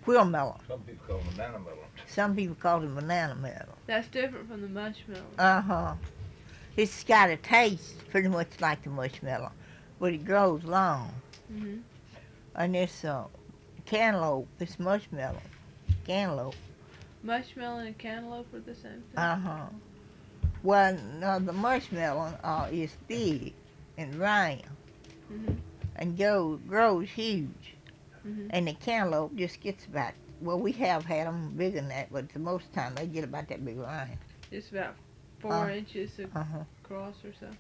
quill melon. Some people call them banana melons. Some people call it banana melon. That's different from the mushmelon. Uh-huh. It's got a taste pretty much like the mushmelon, but it grows long. Mm-hmm. And this cantaloupe, this mushmelon, cantaloupe. Mushmelon and cantaloupe are the same thing? Uh-huh. Well, no, the mushmelon is big and round Mm-hmm. and grows huge. Mm-hmm. And the cantaloupe just gets about, well, we have had them bigger than that, but the most time they get about that big around. It's about 4 inches Uh-huh. across or so.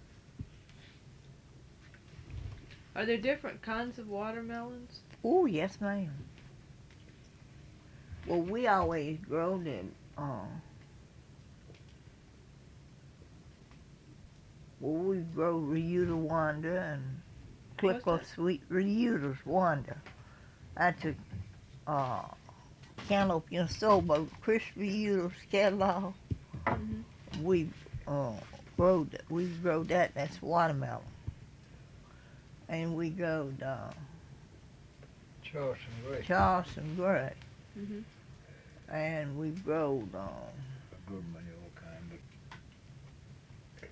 Are there different kinds of watermelons? Oh, yes, ma'am. Well, we always grow them. Well, we grow Reuther Wonder and Clipper Sweet Reuther's Wonder. That's a cantaloupe in a store, but Chris Reuther's catalog. Mm-hmm. We grow that. That's watermelon. And we grow Charleston Gray. Charleston Gray. Mm-hmm. And we grow A good many all kind, but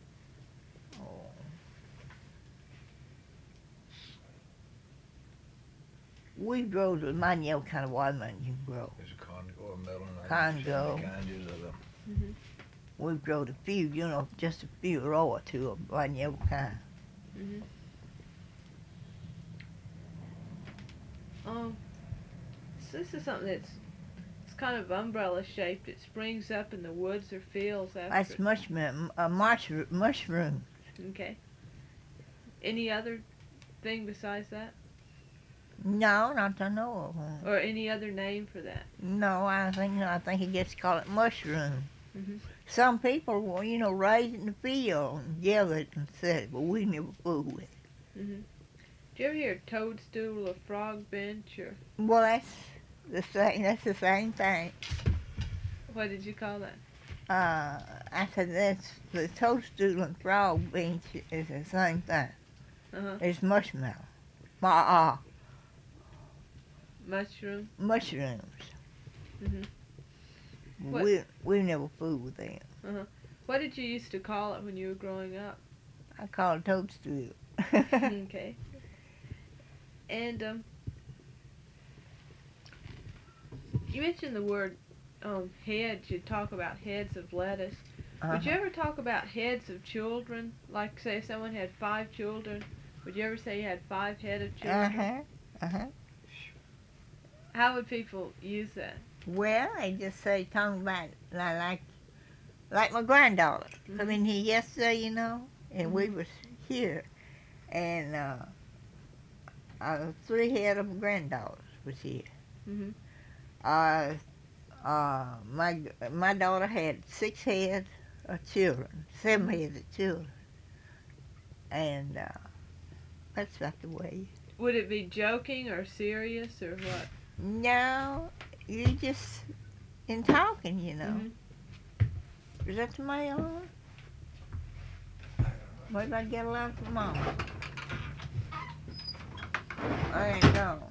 we grow the manio kind of watermelon you can grow. there's a Congo, a melon. Congo. Kinds of them. Mm-hmm. We've grown a few, just a few row or two of manio kind. Mm-hmm. So this is something it's kind of umbrella shaped. It springs up in the woods or fields after. That's mushroom. Okay. Any other thing besides that? No, not to know of one. Or any other name for that? No, I think he gets called it mushroom. Mm-hmm. Some people, raise it in the field and yell it and say it, but we never fool with it. Mm-hmm. Do you ever hear toadstool or frog bench or? Well, that's the same. That's the same thing. What did you call that? I said that's the toadstool and frog bench is the same thing. Uh-huh. It's mushroom. Mushroom. Mushrooms. Mm-hmm. We never fool with them. Uh-huh. What did you used to call it when you were growing up? I call it toadstool. Okay. And you mentioned the word heads. You talk about heads of lettuce. Would you ever talk about heads of children? Like, say, if someone had 5 children, would you ever say you had 5 head of children? How would people use that? Well, they just say talking about like my granddaughter. Mm-hmm. Come in here yesterday, and we was here, and 3 head of my granddaughters was here. Mm-hmm. My daughter had 6 head of children, 7 head of children, and that's about the way. Would it be joking or serious or what? No, you just in talking, Mm-hmm. Is that the mail on? Maybe I get a lot from Mom. I ain't know.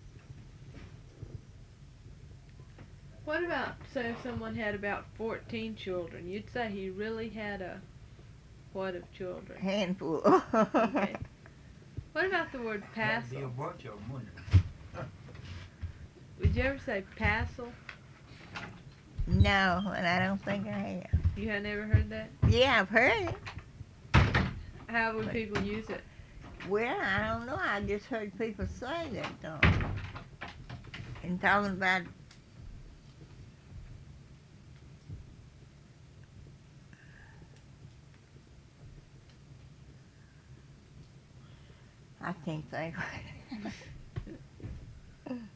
What about, say, if someone had about 14 children? You'd say he really had a what of children? Handful. Okay. What about the word That'd be a passel? bunch of them, wouldn't it? Would you ever say passel? No, and I don't think I have. You had never heard that? Yeah, I've heard it. How would people use it? Well, I don't know. I just heard people say that, though. And talking about I can't think.